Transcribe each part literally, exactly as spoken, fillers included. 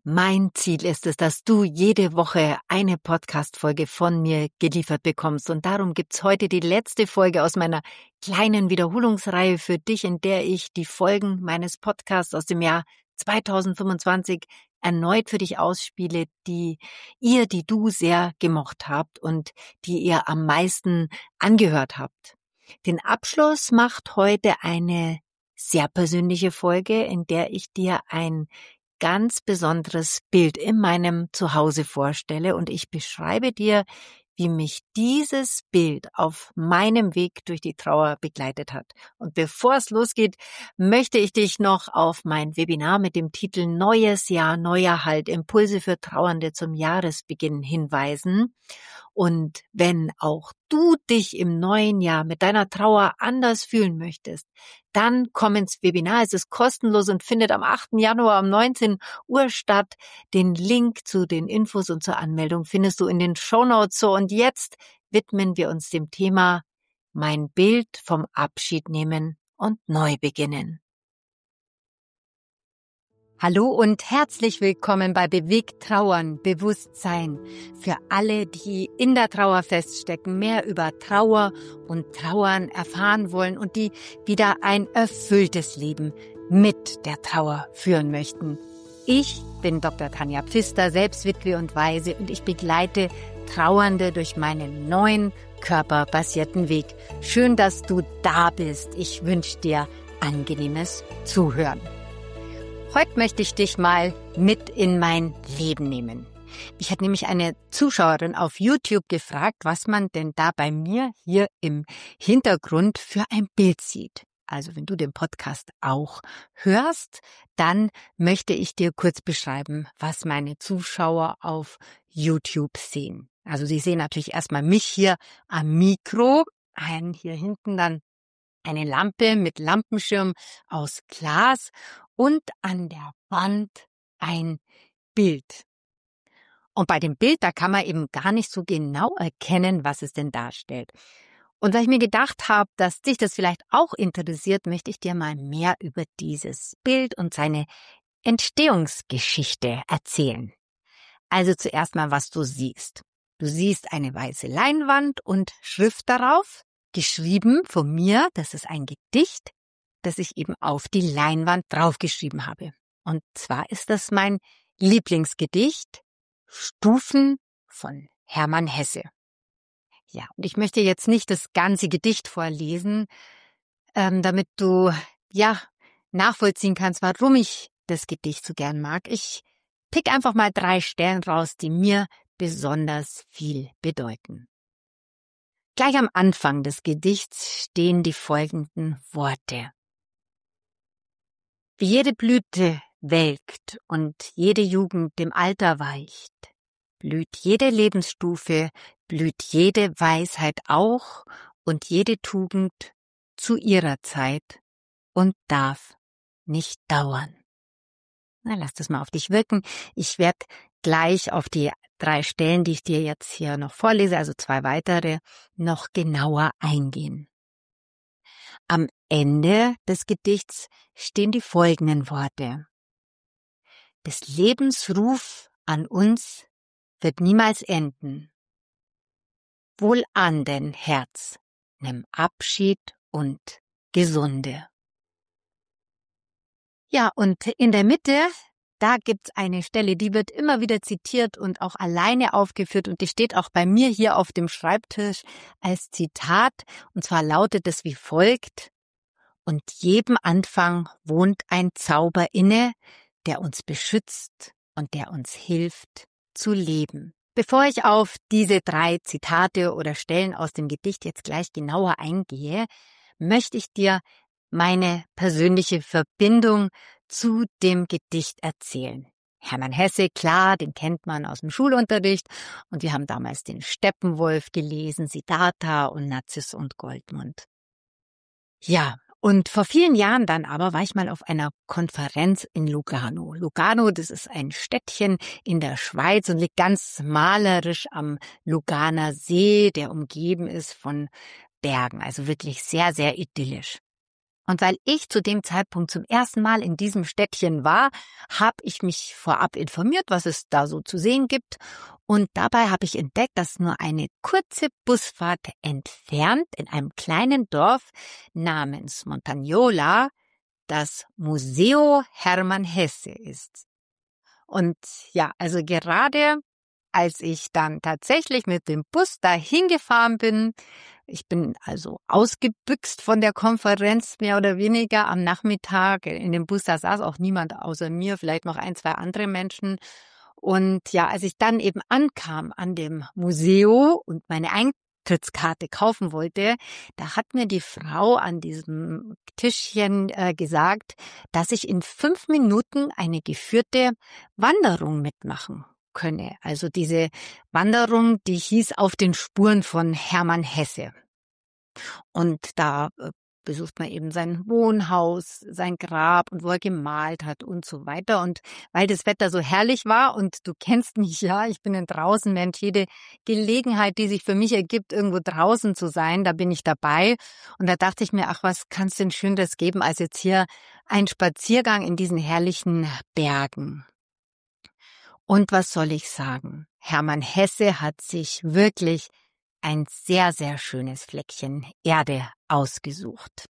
Mein Ziel ist es, dass du jede Woche eine Podcast-Folge von mir geliefert bekommst. Und darum gibt's heute die letzte Folge aus meiner kleinen Wiederholungsreihe für dich, in der ich die Folgen meines Podcasts aus dem Jahr zweitausendfünfundzwanzig erneut für dich ausspiele, die ihr, die du sehr gemocht habt und die ihr am meisten angehört habt. Den Abschluss macht heute eine sehr persönliche Folge, in der ich dir ein ganz besonderes Bild in meinem Zuhause vorstelle und ich beschreibe dir, wie mich dieses Bild auf meinem Weg durch die Trauer begleitet hat. Und bevor es losgeht, möchte ich dich noch auf mein Webinar mit dem Titel Neues Jahr, neuer Halt, Impulse für Trauernde zum Jahresbeginn hinweisen. Und wenn auch du dich im neuen Jahr mit deiner Trauer anders fühlen möchtest, dann komm ins Webinar. Es ist kostenlos und findet am achten Januar um neunzehn Uhr statt. Den Link zu den Infos und zur Anmeldung findest du in den Shownotes. So, und jetzt widmen wir uns dem Thema Mein Bild vom Abschied nehmen und neu beginnen. Hallo und herzlich willkommen bei Bewegt Trauern, Bewusstsein. Für alle, die in der Trauer feststecken, mehr über Trauer und Trauern erfahren wollen und die wieder ein erfülltes Leben mit der Trauer führen möchten. Ich bin Doktor Tanja Pfister, selbst Witwe und Waise, und ich begleite Trauernde durch meinen neuen körperbasierten Weg. Schön, dass du da bist. Ich wünsche dir angenehmes Zuhören. Heute möchte ich dich mal mit in mein Leben nehmen. Mich hat nämlich eine Zuschauerin auf YouTube gefragt, was man denn da bei mir hier im Hintergrund für ein Bild sieht. Also wenn du den Podcast auch hörst, dann möchte ich dir kurz beschreiben, was meine Zuschauer auf YouTube sehen. Also sie sehen natürlich erstmal mich hier am Mikro, einen hier hinten dann eine Lampe mit Lampenschirm aus Glas und an der Wand ein Bild. Und bei dem Bild, da kann man eben gar nicht so genau erkennen, was es denn darstellt. Und weil ich mir gedacht habe, dass dich das vielleicht auch interessiert, möchte ich dir mal mehr über dieses Bild und seine Entstehungsgeschichte erzählen. Also zuerst mal, was du siehst. Du siehst eine weiße Leinwand und Schrift darauf, geschrieben von mir. Das ist ein Gedicht, das ich eben auf die Leinwand draufgeschrieben habe. Und zwar ist das mein Lieblingsgedicht, Stufen von Hermann Hesse. Ja, und ich möchte jetzt nicht das ganze Gedicht vorlesen, ähm, damit du ja nachvollziehen kannst, warum ich das Gedicht so gern mag. Ich pick einfach mal drei Stellen raus, die mir besonders viel bedeuten. Gleich am Anfang des Gedichts stehen die folgenden Worte. Wie jede Blüte welkt und jede Jugend dem Alter weicht, blüht jede Lebensstufe, blüht jede Weisheit auch und jede Tugend zu ihrer Zeit und darf nicht dauern. Na, lass das mal auf dich wirken. Ich werde gleich auf die drei Stellen, die ich dir jetzt hier noch vorlese, also zwei weitere, noch genauer eingehen. Am Ende des Gedichts stehen die folgenden Worte. Des Lebens Ruf an uns wird niemals enden. Wohlan denn, Herz, nimm Abschied und Gesunde. Ja, und in der Mitte, da gibt's eine Stelle, die wird immer wieder zitiert und auch alleine aufgeführt und die steht auch bei mir hier auf dem Schreibtisch als Zitat, und zwar lautet es wie folgt: Und jedem Anfang wohnt ein Zauber inne, der uns beschützt und der uns hilft zu leben. Bevor ich auf diese drei Zitate oder Stellen aus dem Gedicht jetzt gleich genauer eingehe, möchte ich dir meine persönliche Verbindung zu dem Gedicht erzählen. Hermann Hesse, klar, den kennt man aus dem Schulunterricht und wir haben damals den Steppenwolf gelesen, Siddhartha und Narziss und Goldmund. Ja, und vor vielen Jahren dann aber war ich mal auf einer Konferenz in Lugano. Lugano, das ist ein Städtchen in der Schweiz und liegt ganz malerisch am Luganer See, der umgeben ist von Bergen, also wirklich sehr, sehr idyllisch. Und weil ich zu dem Zeitpunkt zum ersten Mal in diesem Städtchen war, habe ich mich vorab informiert, was es da so zu sehen gibt. Und dabei habe ich entdeckt, dass nur eine kurze Busfahrt entfernt in einem kleinen Dorf namens Montagnola das Museo Hermann Hesse ist. Und ja, also gerade als ich dann tatsächlich mit dem Bus dahin gefahren bin, ich bin also ausgebüxt von der Konferenz mehr oder weniger am Nachmittag. In dem Bus, da saß auch niemand außer mir, vielleicht noch ein, zwei andere Menschen. Und ja, als ich dann eben ankam an dem Museum und meine Eintrittskarte kaufen wollte, da hat mir die Frau an diesem Tischchen äh, gesagt, dass ich in fünf Minuten eine geführte Wanderung mitmachen könne. Also diese Wanderung, die hieß Auf den Spuren von Hermann Hesse. Und da äh, besucht man eben sein Wohnhaus, sein Grab und wo er gemalt hat und so weiter. Und weil das Wetter so herrlich war und du kennst mich ja, ich bin ein Draußenmensch, jede Gelegenheit, die sich für mich ergibt, irgendwo draußen zu sein, da bin ich dabei. Und da dachte ich mir, ach, was kann es denn Schöneres geben, als jetzt hier ein Spaziergang in diesen herrlichen Bergen. Und was soll ich sagen? Hermann Hesse hat sich wirklich ein sehr, sehr schönes Fleckchen Erde ausgesucht.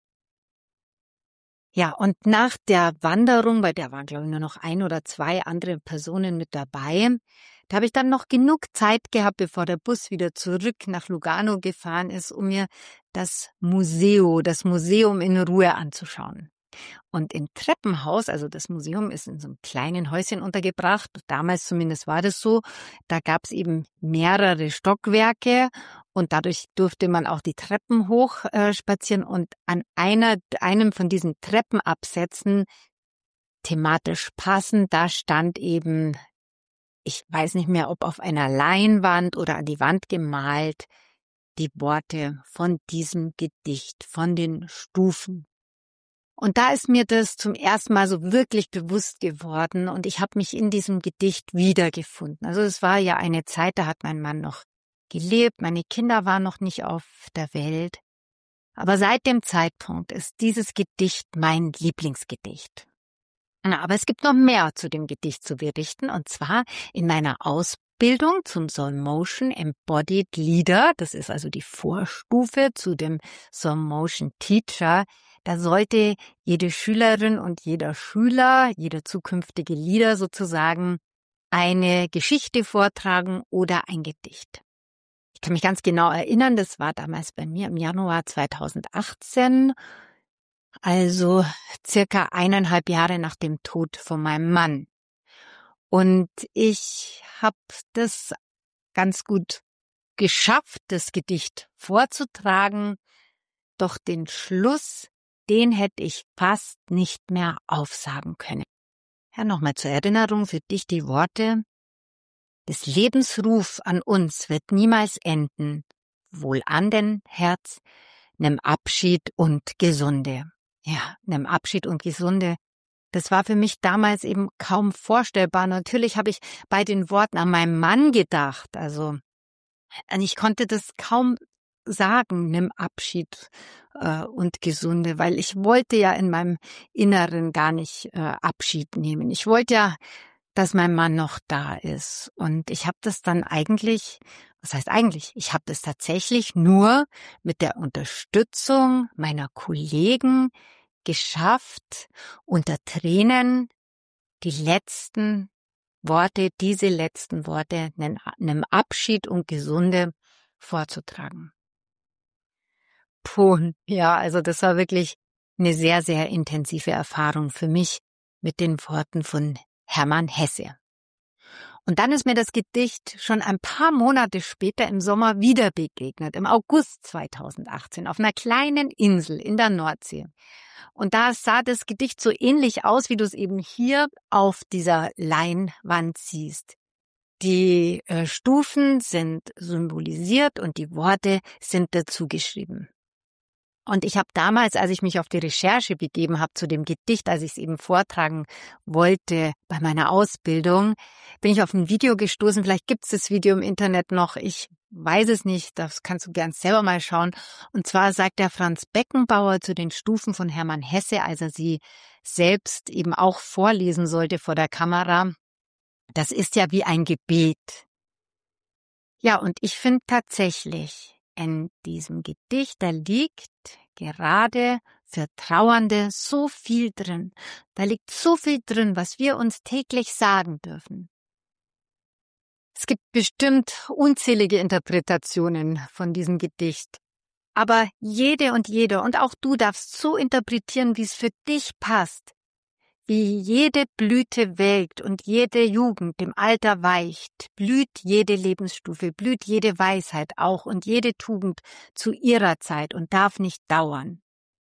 Ja, und nach der Wanderung, bei der waren, glaube ich, nur noch ein oder zwei andere Personen mit dabei, da habe ich dann noch genug Zeit gehabt, bevor der Bus wieder zurück nach Lugano gefahren ist, um mir das Museum, das Museum in Ruhe anzuschauen. Und im Treppenhaus, also das Museum ist in so einem kleinen Häuschen untergebracht, damals zumindest war das so, da gab es eben mehrere Stockwerke und dadurch durfte man auch die Treppen hoch äh, spazieren und an einer, einem von diesen Treppenabsätzen, thematisch passend, da stand eben, ich weiß nicht mehr, ob auf einer Leinwand oder an die Wand gemalt, die Worte von diesem Gedicht, von den Stufen. Und da ist mir das zum ersten Mal so wirklich bewusst geworden und ich habe mich in diesem Gedicht wiedergefunden. Also es war ja eine Zeit, da hat mein Mann noch gelebt, meine Kinder waren noch nicht auf der Welt. Aber seit dem Zeitpunkt ist dieses Gedicht mein Lieblingsgedicht. Aber es gibt noch mehr zu dem Gedicht zu berichten und zwar in meiner Ausbildung zum Soul Motion Embodied Leader, das ist also die Vorstufe zu dem Soul Motion Teacher. Da sollte jede Schülerin und jeder Schüler, jeder zukünftige Leader sozusagen eine Geschichte vortragen oder ein Gedicht. Ich kann mich ganz genau erinnern, das war damals bei mir im Januar zweitausendachtzehn, also circa eineinhalb Jahre nach dem Tod von meinem Mann. Und ich habe das ganz gut geschafft, das Gedicht vorzutragen, doch den Schluss, den hätte ich fast nicht mehr aufsagen können. Ja, nochmal zur Erinnerung für dich die Worte. Des Lebens Ruf an uns wird niemals enden. Wohl an den Herz, nimm Abschied und Gesunde. Ja, nimm Abschied und Gesunde. Das war für mich damals eben kaum vorstellbar. Natürlich habe ich bei den Worten an meinen Mann gedacht. Also, ich konnte das kaum sagen, nimm Abschied äh, und Gesunde, weil ich wollte ja in meinem Inneren gar nicht äh, Abschied nehmen. Ich wollte ja, dass mein Mann noch da ist. Und ich habe das dann eigentlich, was heißt eigentlich, ich habe das tatsächlich nur mit der Unterstützung meiner Kollegen geschafft, unter Tränen die letzten Worte, diese letzten Worte, nimm Abschied und Gesunde vorzutragen. Puh, ja, also das war wirklich eine sehr, sehr intensive Erfahrung für mich mit den Worten von Hermann Hesse. Und dann ist mir das Gedicht schon ein paar Monate später im Sommer wieder begegnet, im August zweitausendachtzehn, auf einer kleinen Insel in der Nordsee. Und da sah das Gedicht so ähnlich aus, wie du es eben hier auf dieser Leinwand siehst. Die äh, Stufen sind symbolisiert und die Worte sind dazu geschrieben. Und ich habe damals, als ich mich auf die Recherche begeben habe zu dem Gedicht, als ich es eben vortragen wollte bei meiner Ausbildung, bin ich auf ein Video gestoßen. Vielleicht gibt es das Video im Internet noch. Ich weiß es nicht, das kannst du gern selber mal schauen. Und zwar sagt der Franz Beckenbauer zu den Stufen von Hermann Hesse, als er sie selbst eben auch vorlesen sollte vor der Kamera, das ist ja wie ein Gebet. Ja, und ich finde tatsächlich, in diesem Gedicht, da liegt gerade für Trauernde so viel drin. Da liegt so viel drin, was wir uns täglich sagen dürfen. Es gibt bestimmt unzählige Interpretationen von diesem Gedicht. Aber jede und jeder und auch du darfst so interpretieren, wie es für dich passt. Wie jede Blüte welkt und jede Jugend dem Alter weicht, blüht jede Lebensstufe, blüht jede Weisheit auch und jede Tugend zu ihrer Zeit und darf nicht dauern.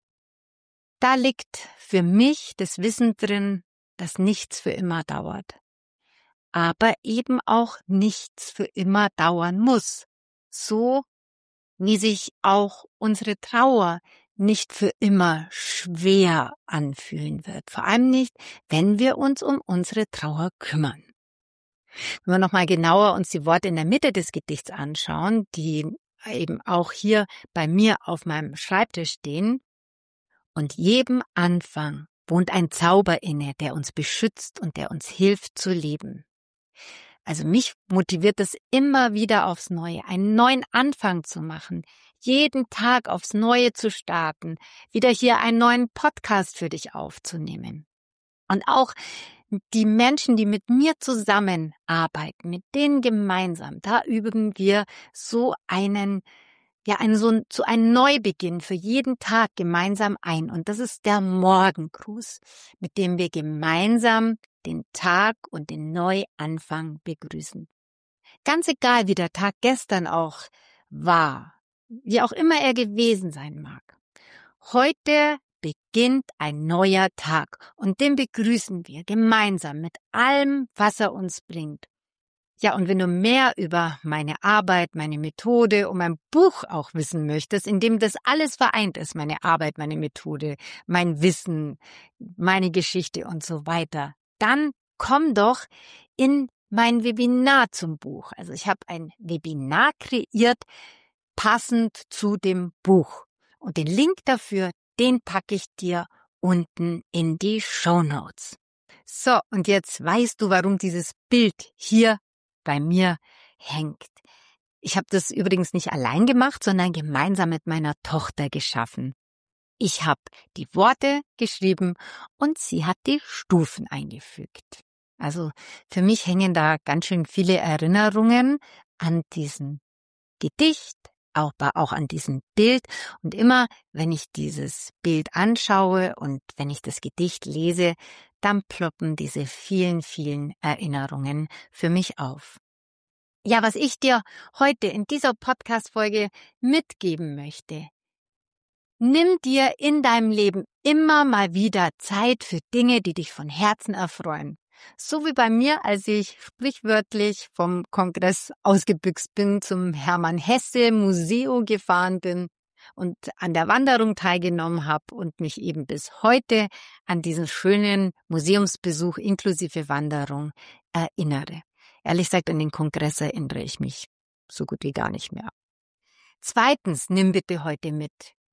Da liegt für mich das Wissen drin, dass nichts für immer dauert. Aber eben auch nichts für immer dauern muss. So wie sich auch unsere Trauer nicht für immer schwer anfühlen wird. Vor allem nicht, wenn wir uns um unsere Trauer kümmern. Wenn wir nochmal genauer uns die Worte in der Mitte des Gedichts anschauen, die eben auch hier bei mir auf meinem Schreibtisch stehen. Und jedem Anfang wohnt ein Zauber inne, der uns beschützt und der uns hilft zu leben. Also mich motiviert es immer wieder aufs Neue, einen neuen Anfang zu machen, jeden Tag aufs Neue zu starten, wieder hier einen neuen Podcast für dich aufzunehmen. Und auch die Menschen, die mit mir zusammenarbeiten, mit denen gemeinsam, da üben wir so einen, ja, einen, so zu einem Neubeginn für jeden Tag gemeinsam ein. Und das ist der Morgengruß, mit dem wir gemeinsam den Tag und den Neuanfang begrüßen. Ganz egal, wie der Tag gestern auch war, wie auch immer er gewesen sein mag. Heute beginnt ein neuer Tag und den begrüßen wir gemeinsam mit allem, was er uns bringt. Ja, und wenn du mehr über meine Arbeit, meine Methode und mein Buch auch wissen möchtest, in dem das alles vereint ist, meine Arbeit, meine Methode, mein Wissen, meine Geschichte und so weiter, dann komm doch in mein Webinar zum Buch. Also ich habe ein Webinar kreiert, passend zu dem Buch. Und den Link dafür, den packe ich dir unten in die Shownotes. So, und jetzt weißt du, warum dieses Bild hier bei mir hängt. Ich habe das übrigens nicht allein gemacht, sondern gemeinsam mit meiner Tochter geschaffen. Ich habe die Worte geschrieben und sie hat die Stufen eingefügt. Also für mich hängen da ganz schön viele Erinnerungen an diesen Gedicht, auch, auch an diesem Bild. Und immer, wenn ich dieses Bild anschaue und wenn ich das Gedicht lese, dann ploppen diese vielen, vielen Erinnerungen für mich auf. Ja, was ich dir heute in dieser Podcast-Folge mitgeben möchte: Nimm dir in deinem Leben immer mal wieder Zeit für Dinge, die dich von Herzen erfreuen. So wie bei mir, als ich sprichwörtlich vom Kongress ausgebüxt bin, zum Hermann Hesse Museum gefahren bin und an der Wanderung teilgenommen habe und mich eben bis heute an diesen schönen Museumsbesuch inklusive Wanderung erinnere. Ehrlich gesagt, an den Kongress erinnere ich mich so gut wie gar nicht mehr. Zweitens, nimm bitte heute mit.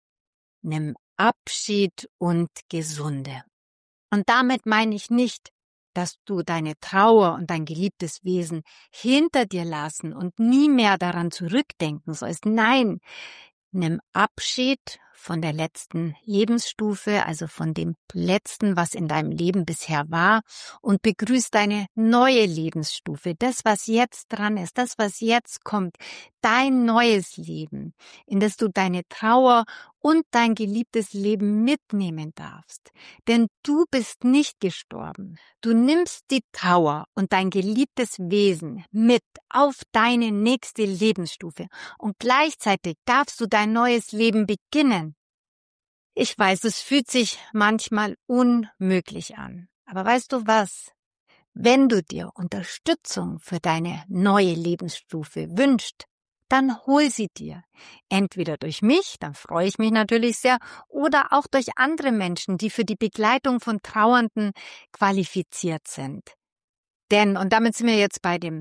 Nimm Abschied und Gesunde. Und damit meine ich nicht, dass du deine Trauer und dein geliebtes Wesen hinter dir lassen und nie mehr daran zurückdenken sollst. Nein, nimm Abschied von der letzten Lebensstufe, also von dem Letzten, was in deinem Leben bisher war, und begrüß deine neue Lebensstufe, das, was jetzt dran ist, das, was jetzt kommt, dein neues Leben, in das du deine Trauer und dein geliebtes Leben mitnehmen darfst. Denn du bist nicht gestorben. Du nimmst die Trauer und dein geliebtes Wesen mit auf deine nächste Lebensstufe und gleichzeitig darfst du dein neues Leben beginnen. Ich weiß, es fühlt sich manchmal unmöglich an. Aber weißt du was? Wenn du dir Unterstützung für deine neue Lebensstufe wünschst, dann hol sie dir. Entweder durch mich, dann freue ich mich natürlich sehr, oder auch durch andere Menschen, die für die Begleitung von Trauernden qualifiziert sind. Denn, und damit sind wir jetzt bei dem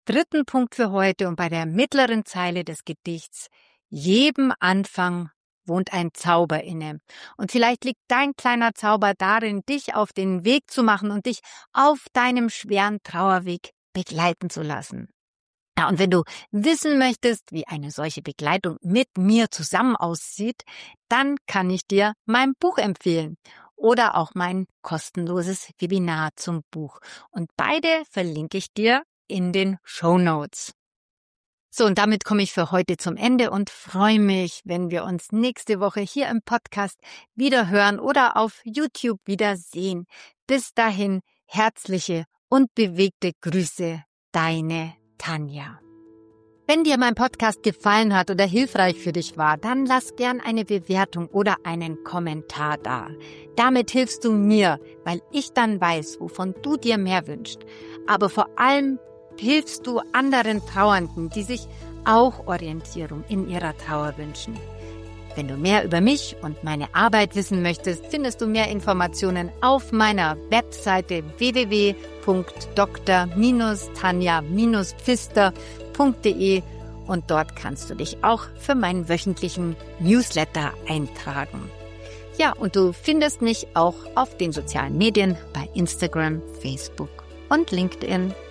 dritten Punkt für heute und bei der mittleren Zeile des Gedichts: Jedem Anfang wohnt ein Zauber inne. Und vielleicht liegt dein kleiner Zauber darin, dich auf den Weg zu machen und dich auf deinem schweren Trauerweg begleiten zu lassen. Ja, und wenn du wissen möchtest, wie eine solche Begleitung mit mir zusammen aussieht, dann kann ich dir mein Buch empfehlen oder auch mein kostenloses Webinar zum Buch. Und beide verlinke ich dir in den Shownotes. So, und damit komme ich für heute zum Ende und freue mich, wenn wir uns nächste Woche hier im Podcast wieder hören oder auf YouTube wieder sehen. Bis dahin herzliche und bewegte Grüße, deine Tanja. Wenn dir mein Podcast gefallen hat oder hilfreich für dich war, dann lass gern eine Bewertung oder einen Kommentar da. Damit hilfst du mir, weil ich dann weiß, wovon du dir mehr wünschst. Aber vor allem hilfst du anderen Trauernden, die sich auch Orientierung in ihrer Trauer wünschen. Wenn du mehr über mich und meine Arbeit wissen möchtest, findest du mehr Informationen auf meiner Webseite w w w punkt dr tanja pfister punkt d e und dort kannst du dich auch für meinen wöchentlichen Newsletter eintragen. Ja, und du findest mich auch auf den sozialen Medien bei Instagram, Facebook und LinkedIn.